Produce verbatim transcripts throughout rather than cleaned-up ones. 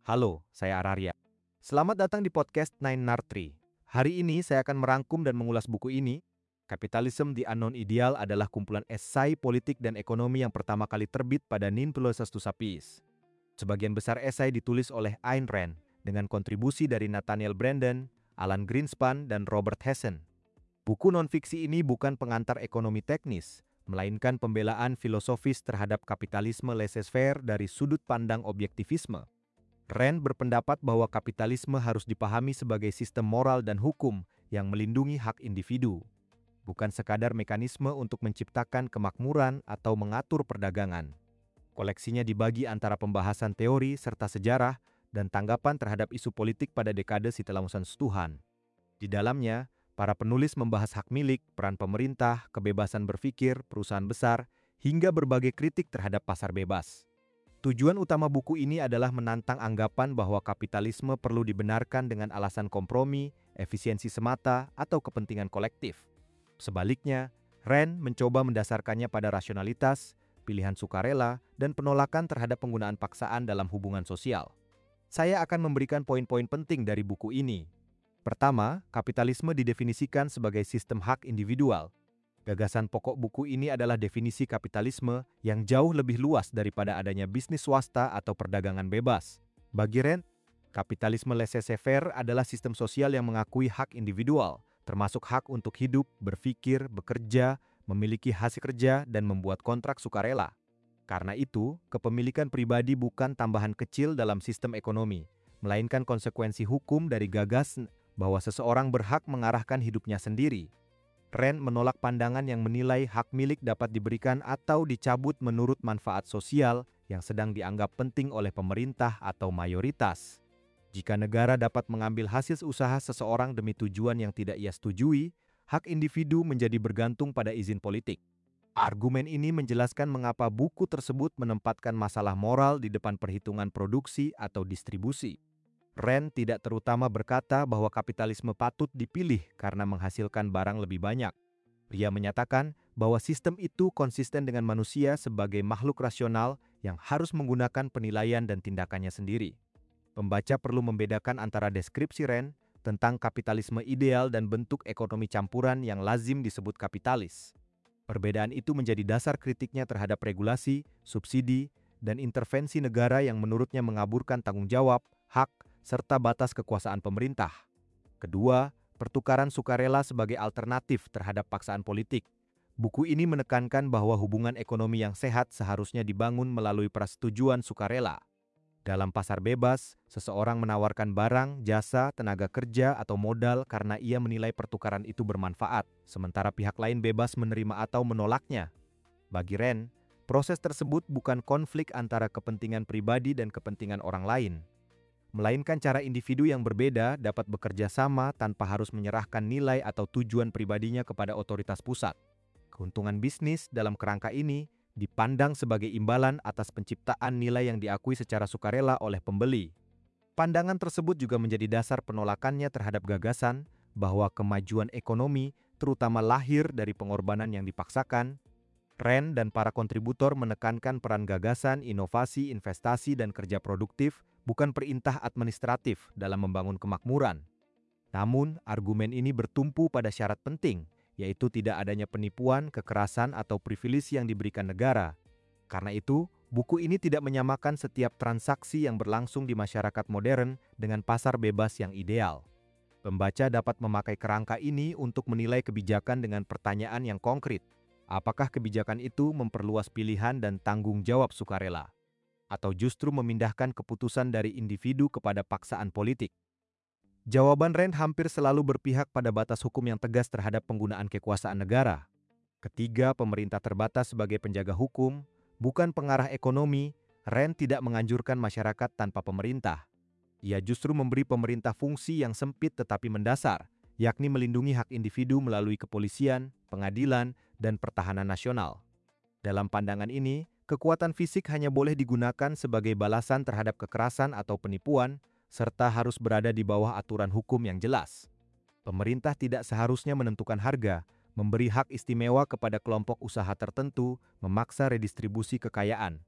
Halo, saya Araria. Selamat datang di podcast Nine Nartri. Hari ini saya akan merangkum dan mengulas buku ini. Capitalism the Unknown Ideal adalah kumpulan esai politik dan ekonomi yang pertama kali terbit pada sembilan puluh satu Sapis. Sebagian besar esai ditulis oleh Ayn Rand dengan kontribusi dari Nathaniel Branden, Alan Greenspan, dan Robert Hessen. Buku non-fiksi ini bukan pengantar ekonomi teknis, melainkan pembelaan filosofis terhadap kapitalisme laissez-faire dari sudut pandang objektivisme. Rand berpendapat bahwa kapitalisme harus dipahami sebagai sistem moral dan hukum yang melindungi hak individu, bukan sekadar mekanisme untuk menciptakan kemakmuran atau mengatur perdagangan. Koleksinya dibagi antara pembahasan teori serta sejarah dan tanggapan terhadap isu politik pada dekade setelah Tuhan. Di dalamnya, para penulis membahas hak milik, peran pemerintah, kebebasan berpikir, perusahaan besar, hingga berbagai kritik terhadap pasar bebas. Tujuan utama buku ini adalah menantang anggapan bahwa kapitalisme perlu dibenarkan dengan alasan kompromi, efisiensi semata, atau kepentingan kolektif. Sebaliknya, Rand mencoba mendasarkannya pada rasionalitas, pilihan sukarela, dan penolakan terhadap penggunaan paksaan dalam hubungan sosial. Saya akan memberikan poin-poin penting dari buku ini. Pertama, kapitalisme didefinisikan sebagai sistem hak individual. Gagasan pokok buku ini adalah definisi kapitalisme yang jauh lebih luas daripada adanya bisnis swasta atau perdagangan bebas. Bagi Rand, kapitalisme laissez-faire adalah sistem sosial yang mengakui hak individual, termasuk hak untuk hidup, berpikir, bekerja, memiliki hasil kerja, dan membuat kontrak sukarela. Karena itu, kepemilikan pribadi bukan tambahan kecil dalam sistem ekonomi, melainkan konsekuensi hukum dari gagasan bahwa seseorang berhak mengarahkan hidupnya sendiri. Rand menolak pandangan yang menilai hak milik dapat diberikan atau dicabut menurut manfaat sosial yang sedang dianggap penting oleh pemerintah atau mayoritas. Jika negara dapat mengambil hasil usaha seseorang demi tujuan yang tidak ia setujui, hak individu menjadi bergantung pada izin politik. Argumen ini menjelaskan mengapa buku tersebut menempatkan masalah moral di depan perhitungan produksi atau distribusi. Rand tidak terutama berkata bahwa kapitalisme patut dipilih karena menghasilkan barang lebih banyak. Ia menyatakan bahwa sistem itu konsisten dengan manusia sebagai makhluk rasional yang harus menggunakan penilaian dan tindakannya sendiri. Pembaca perlu membedakan antara deskripsi Rand tentang kapitalisme ideal dan bentuk ekonomi campuran yang lazim disebut kapitalis. Perbedaan itu menjadi dasar kritiknya terhadap regulasi, subsidi, dan intervensi negara yang menurutnya mengaburkan tanggung jawab, hak, serta batas kekuasaan pemerintah. Kedua, pertukaran sukarela sebagai alternatif terhadap paksaan politik. Buku ini menekankan bahwa hubungan ekonomi yang sehat seharusnya dibangun melalui persetujuan sukarela. Dalam pasar bebas, seseorang menawarkan barang, jasa, tenaga kerja, atau modal karena ia menilai pertukaran itu bermanfaat, sementara pihak lain bebas menerima atau menolaknya. Bagi Rand, proses tersebut bukan konflik antara kepentingan pribadi dan kepentingan orang lain, melainkan cara individu yang berbeda dapat bekerja sama tanpa harus menyerahkan nilai atau tujuan pribadinya kepada otoritas pusat. Keuntungan bisnis dalam kerangka ini dipandang sebagai imbalan atas penciptaan nilai yang diakui secara sukarela oleh pembeli. Pandangan tersebut juga menjadi dasar penolakannya terhadap gagasan bahwa kemajuan ekonomi terutama lahir dari pengorbanan yang dipaksakan. Rand dan para kontributor menekankan peran gagasan, inovasi, investasi, dan kerja produktif bukan perintah administratif dalam membangun kemakmuran. Namun, argumen ini bertumpu pada syarat penting, yaitu tidak adanya penipuan, kekerasan, atau privilege yang diberikan negara. Karena itu, buku ini tidak menyamakan setiap transaksi yang berlangsung di masyarakat modern dengan pasar bebas yang ideal. Pembaca dapat memakai kerangka ini untuk menilai kebijakan dengan pertanyaan yang konkret. Apakah kebijakan itu memperluas pilihan dan tanggung jawab sukarela? Atau justru memindahkan keputusan dari individu kepada paksaan politik? Jawaban Rand hampir selalu berpihak pada batas hukum yang tegas terhadap penggunaan kekuasaan negara. Ketiga, pemerintah terbatas sebagai penjaga hukum, bukan pengarah ekonomi. Rand tidak menganjurkan masyarakat tanpa pemerintah. Ia justru memberi pemerintah fungsi yang sempit tetapi mendasar, yakni melindungi hak individu melalui kepolisian, pengadilan, dan pertahanan nasional. Dalam pandangan ini, kekuatan fisik hanya boleh digunakan sebagai balasan terhadap kekerasan atau penipuan, serta harus berada di bawah aturan hukum yang jelas. Pemerintah tidak seharusnya menentukan harga, memberi hak istimewa kepada kelompok usaha tertentu, memaksa redistribusi kekayaan.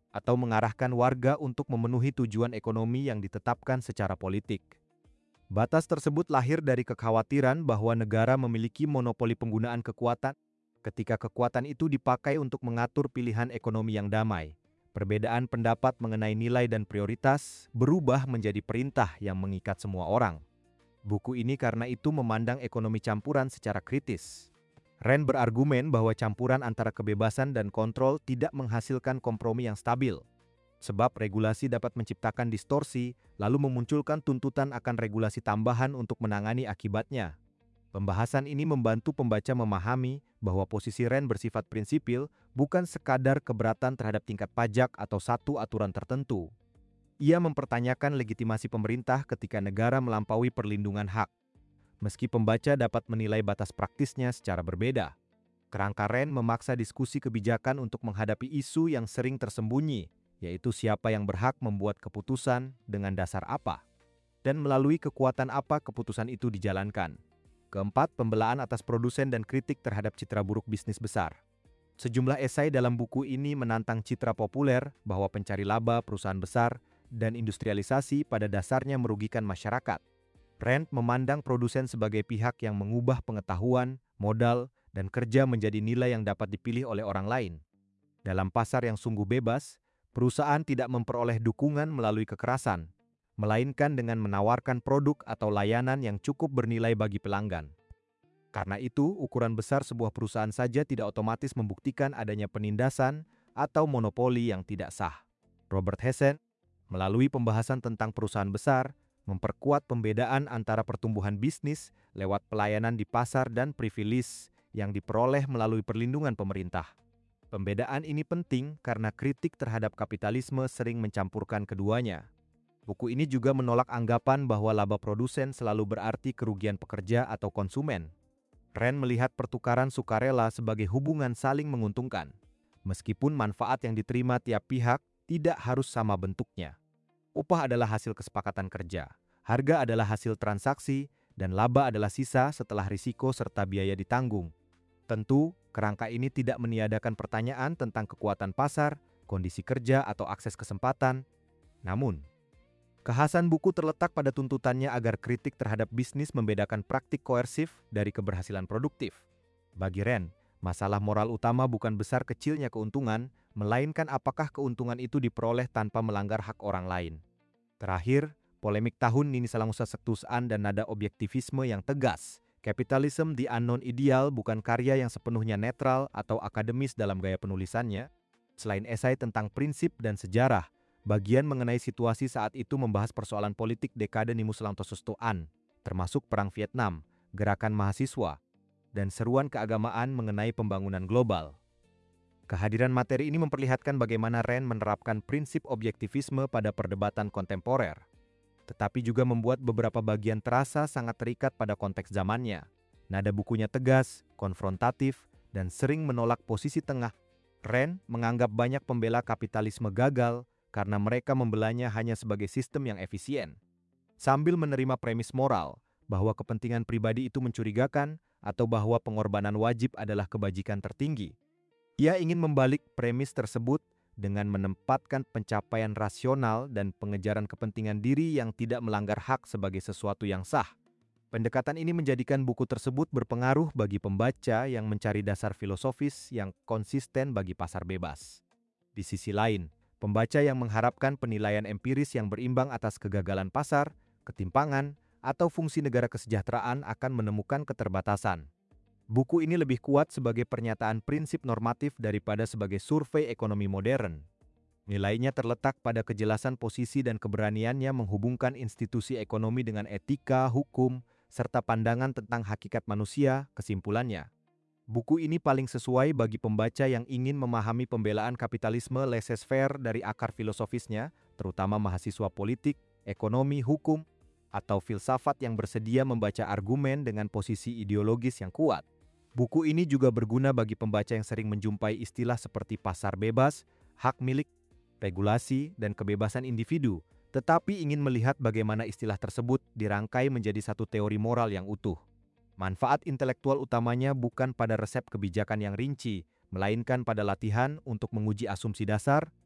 atau mengarahkan warga untuk memenuhi tujuan ekonomi yang ditetapkan secara politik. Batas tersebut lahir dari kekhawatiran bahwa negara memiliki monopoli penggunaan kekuatan ketika kekuatan itu dipakai untuk mengatur pilihan ekonomi yang damai. Perbedaan pendapat mengenai nilai dan prioritas berubah menjadi perintah yang mengikat semua orang. Buku ini karena itu memandang ekonomi campuran secara kritis. Rand berargumen bahwa campuran antara kebebasan dan kontrol tidak menghasilkan kompromi yang stabil. Sebab regulasi dapat menciptakan distorsi, lalu memunculkan tuntutan akan regulasi tambahan untuk menangani akibatnya. Pembahasan ini membantu pembaca memahami bahwa posisi Rand bersifat prinsipil, bukan sekadar keberatan terhadap tingkat pajak atau satu aturan tertentu. Ia mempertanyakan legitimasi pemerintah ketika negara melampaui perlindungan hak. Meski pembaca dapat menilai batas praktisnya secara berbeda, kerangka Rand memaksa diskusi kebijakan untuk menghadapi isu yang sering tersembunyi, yaitu siapa yang berhak membuat keputusan, dengan dasar apa, dan melalui kekuatan apa keputusan itu dijalankan. Keempat, pembelaan atas produsen dan kritik terhadap citra buruk bisnis besar. Sejumlah esai dalam buku ini menantang citra populer bahwa pencari laba perusahaan besar dan industrialisasi pada dasarnya merugikan masyarakat. Rand memandang produsen sebagai pihak yang mengubah pengetahuan, modal, dan kerja menjadi nilai yang dapat dipilih oleh orang lain. Dalam pasar yang sungguh bebas, perusahaan tidak memperoleh dukungan melalui kekerasan, melainkan dengan menawarkan produk atau layanan yang cukup bernilai bagi pelanggan. Karena itu, ukuran besar sebuah perusahaan saja tidak otomatis membuktikan adanya penindasan atau monopoli yang tidak sah. Robert Hessen, melalui pembahasan tentang perusahaan besar, memperkuat pembedaan antara pertumbuhan bisnis lewat pelayanan di pasar dan privilege yang diperoleh melalui perlindungan pemerintah. Pembedaan ini penting karena kritik terhadap kapitalisme sering mencampurkan keduanya. Buku ini juga menolak anggapan bahwa laba produsen selalu berarti kerugian pekerja atau konsumen. Rand melihat pertukaran sukarela sebagai hubungan saling menguntungkan, meskipun manfaat yang diterima tiap pihak tidak harus sama bentuknya. Upah adalah hasil kesepakatan kerja, harga adalah hasil transaksi, dan laba adalah sisa setelah risiko serta biaya ditanggung. Tentu, kerangka ini tidak meniadakan pertanyaan tentang kekuatan pasar, kondisi kerja, atau akses kesempatan. Namun, kekhasan buku terletak pada tuntutannya agar kritik terhadap bisnis membedakan praktik koersif dari keberhasilan produktif. Bagi Rand, masalah moral utama bukan besar kecilnya keuntungan, melainkan apakah keuntungan itu diperoleh tanpa melanggar hak orang lain. Terakhir, polemik tahun Nini Salamsa Sektusan dan nada objektivisme yang tegas. Capitalism the Unknown Ideal bukan karya yang sepenuhnya netral atau akademis dalam gaya penulisannya. Selain esai tentang prinsip dan sejarah, bagian mengenai situasi saat itu membahas persoalan politik dekade Nimu Selangtosustuan, termasuk Perang Vietnam, gerakan mahasiswa, dan seruan keagamaan mengenai pembangunan global. Kehadiran materi ini memperlihatkan bagaimana Rand menerapkan prinsip objektivisme pada perdebatan kontemporer, tetapi juga membuat beberapa bagian terasa sangat terikat pada konteks zamannya. Nada bukunya tegas, konfrontatif, dan sering menolak posisi tengah. Rand menganggap banyak pembela kapitalisme gagal karena mereka membelanya hanya sebagai sistem yang efisien, sambil menerima premis moral bahwa kepentingan pribadi itu mencurigakan atau bahwa pengorbanan wajib adalah kebajikan tertinggi. Ia ingin membalik premis tersebut dengan menempatkan pencapaian rasional dan pengejaran kepentingan diri yang tidak melanggar hak sebagai sesuatu yang sah. Pendekatan ini menjadikan buku tersebut berpengaruh bagi pembaca yang mencari dasar filosofis yang konsisten bagi pasar bebas. Di sisi lain, pembaca yang mengharapkan penilaian empiris yang berimbang atas kegagalan pasar, ketimpangan, atau fungsi negara kesejahteraan akan menemukan keterbatasan. Buku ini lebih kuat sebagai pernyataan prinsip normatif daripada sebagai survei ekonomi modern. Nilainya terletak pada kejelasan posisi dan keberaniannya menghubungkan institusi ekonomi dengan etika, hukum, serta pandangan tentang hakikat manusia. Kesimpulannya, buku ini paling sesuai bagi pembaca yang ingin memahami pembelaan kapitalisme laissez-faire dari akar filosofisnya, terutama mahasiswa politik, ekonomi, hukum, atau filsafat yang bersedia membaca argumen dengan posisi ideologis yang kuat. Buku ini juga berguna bagi pembaca yang sering menjumpai istilah seperti pasar bebas, hak milik, regulasi, dan kebebasan individu, tetapi ingin melihat bagaimana istilah tersebut dirangkai menjadi satu teori moral yang utuh. Manfaat intelektual utamanya bukan pada resep kebijakan yang rinci, melainkan pada latihan untuk menguji asumsi dasar,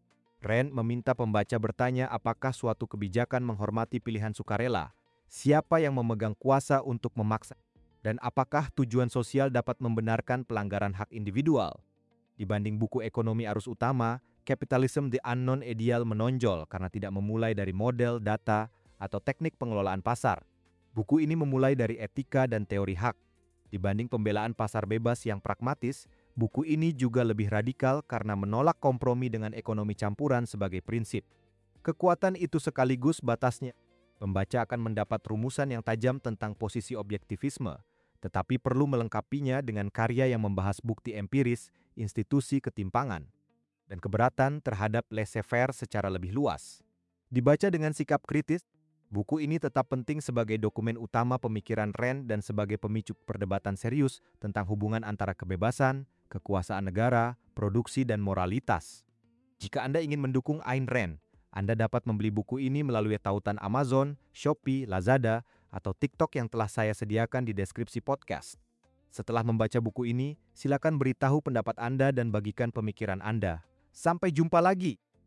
Rand meminta pembaca bertanya apakah suatu kebijakan menghormati pilihan sukarela, siapa yang memegang kuasa untuk memaksa, dan apakah tujuan sosial dapat membenarkan pelanggaran hak individual. Dibanding buku ekonomi arus utama, Capitalism the Unknown Ideal menonjol karena tidak memulai dari model, data, atau teknik pengelolaan pasar. Buku ini memulai dari etika dan teori hak. Dibanding pembelaan pasar bebas yang pragmatis, buku ini juga lebih radikal karena menolak kompromi dengan ekonomi campuran sebagai prinsip. Kekuatan itu sekaligus batasnya. Pembaca akan mendapat rumusan yang tajam tentang posisi objektivisme, tetapi perlu melengkapinya dengan karya yang membahas bukti empiris, institusi ketimpangan, dan keberatan terhadap laissez-faire secara lebih luas. Dibaca dengan sikap kritis, buku ini tetap penting sebagai dokumen utama pemikiran Rand dan sebagai pemicu perdebatan serius tentang hubungan antara kebebasan, kekuasaan negara, produksi, dan moralitas. Jika Anda ingin mendukung Ayn Rand, Anda dapat membeli buku ini melalui tautan Amazon, Shopee, Lazada, atau TikTok yang telah saya sediakan di deskripsi podcast. Setelah membaca buku ini, silakan beritahu pendapat Anda dan bagikan pemikiran Anda. Sampai jumpa lagi!